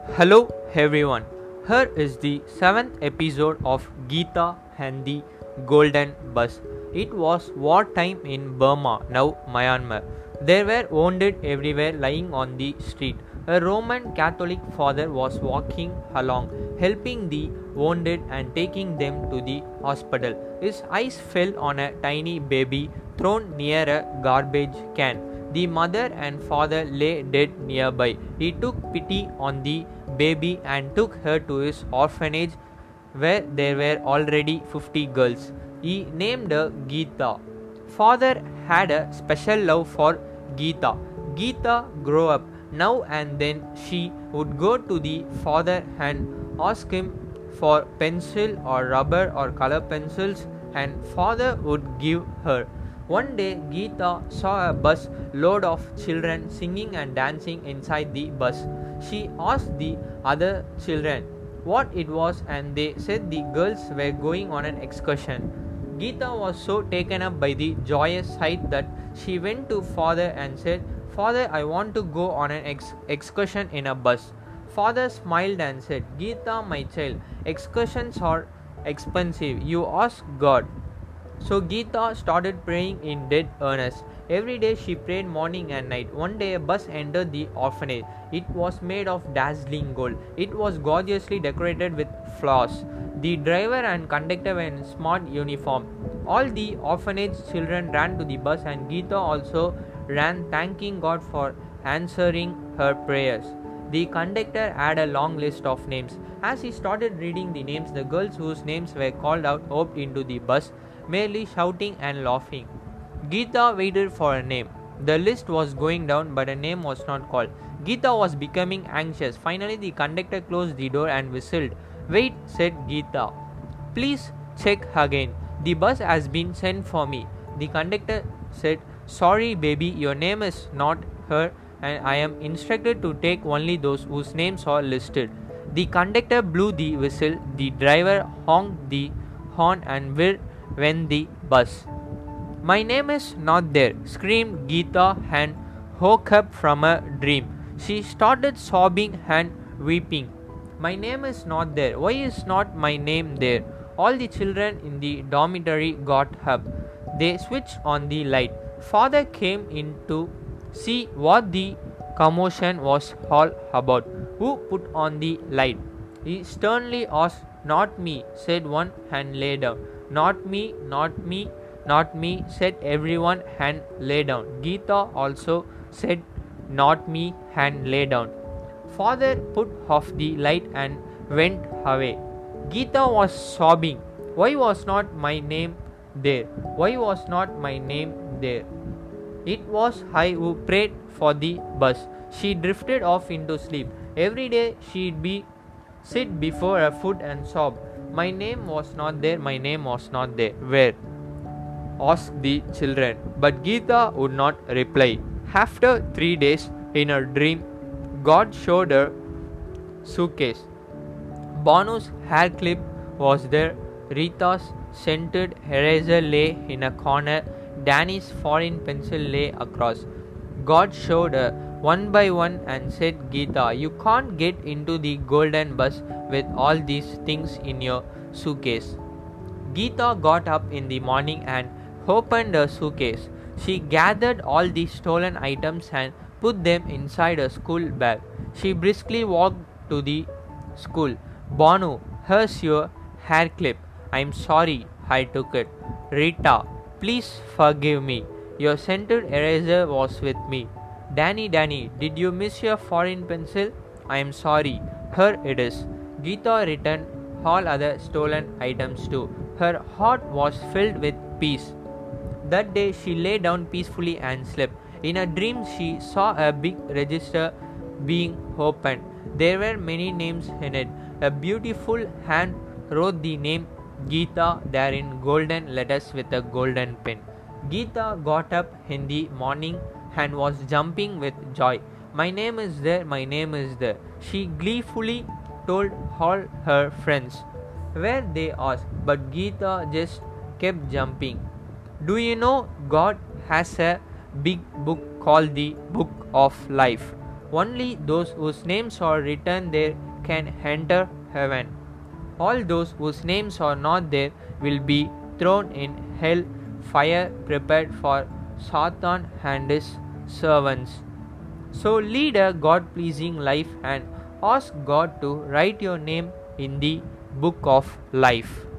Hello everyone. Here is the 7th episode of Geeta and the Golden Bus. It was wartime in Burma, now Myanmar. There were wounded everywhere lying on the street. A Roman Catholic father was walking along, helping the wounded and taking them to the hospital. His eyes fell on a tiny baby thrown near a garbage can. The mother and father lay dead nearby. He took pity on the baby and took her to his orphanage where there were already 50 girls. He named her Geeta. Father had a special love for Geeta. Geeta grew up. Now and then she would go to the father and ask him for pencil or rubber or color pencils, and father would give her. One day Geeta saw a bus load of children singing and dancing inside the bus. She asked the other children what it was, and they said the girls were going on an excursion. Geeta was so taken up by the joyous sight that she went to father and said, "Father, I want to go on an excursion in a bus." Father smiled and said, "Geeta, my child, excursions are expensive. You ask God." So Geeta started praying in dead earnest. Every day she prayed morning and night. One day a bus entered the orphanage. It was made of dazzling gold. It was gorgeously decorated with flowers. The driver and conductor were in smart uniform. All the orphanage children ran to the bus, and Geeta also ran, thanking God for answering her prayers. The conductor had a long list of names. As he started reading the names, the girls whose names were called out hopped into the bus, merely shouting and laughing. Geeta waited for a name. The list was going down, but a name was not called. Geeta was becoming anxious. Finally, the conductor closed the door and whistled. "Wait," said Geeta. "Please check again. The bus has been sent for me." The conductor said, "Sorry, baby, your name is not here, and I am instructed to take only those whose names are listed." The conductor blew the whistle. The driver honked the horn and went the bus. "My name is not there," screamed Geeta and woke up from a dream. She started sobbing and weeping. "My name is not there. Why is not my name there?" All the children in the dormitory got up. They switched on the light. Father came in to see what the commotion was all about. "Who put on the light?" he sternly asked. "Not me," said one and lay down. "Not me, not me, not me," said everyone and lay down. Geeta also said, "Not me," and lay down. Father put off the light and went away. Geeta was sobbing. "Why was not my name there? Why was not my name there? It was I who prayed for the bus." She drifted off into sleep. Every day she'd sit before her foot and sob. "My name was not there, my name was not there." "Where?" asked the children. But Geeta would not reply. After 3 days, in her dream, God showed her suitcase. Banu's hair clip was there. Rita's scented eraser lay in a corner. Danny's foreign pencil lay across. God showed her one by one and said, "Geeta, you can't get into the golden bus with all these things in your suitcase." Geeta got up in the morning and opened her suitcase. She gathered all the stolen items and put them inside her school bag. She briskly walked to the school. "Banu, here's your hair clip. I'm sorry I took it." "Rita, please forgive me. Your scented eraser was with me." Danny, did you miss your foreign pencil?" "I am sorry. Here it is." Geeta returned all other stolen items too. Her heart was filled with peace. That day she lay down peacefully and slept. In a dream she saw a big register being opened. There were many names in it. A beautiful hand wrote the name Geeta there in golden letters with a golden pen. Geeta got up in the morning and was jumping with joy. "My name is there, my name is there," she gleefully told all her friends. Where, they asked, but Geeta just kept jumping. "Do you know God has a big book called the Book of Life? Only those whose names are written there can enter heaven. All those whose names are not there will be thrown in hell, fire prepared for Satan and his servants. So lead a God pleasing life and ask God to write your name in the book of life.